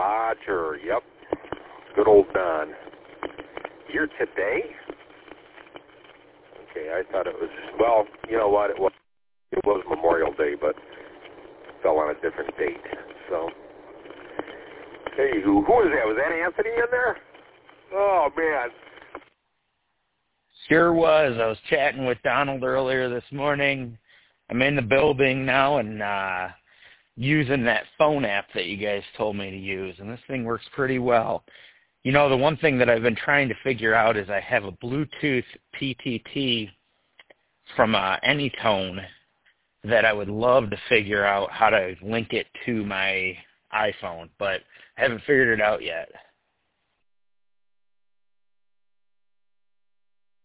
Roger. Yep. Good old Don. Here today? Okay, I thought it was, well, you know what? It was Memorial Day, but it fell on a different date. So, hey, who was that? Was that Anthony in there? Oh, man. Sure was. I was chatting with Donald earlier this morning. I'm in the building now and using that phone app that you guys told me to use, and this thing works pretty well. You know, the one thing that I've been trying to figure out is I have a Bluetooth PTT from Anytone that I would love to figure out how to link it to my iPhone, but I haven't figured it out yet.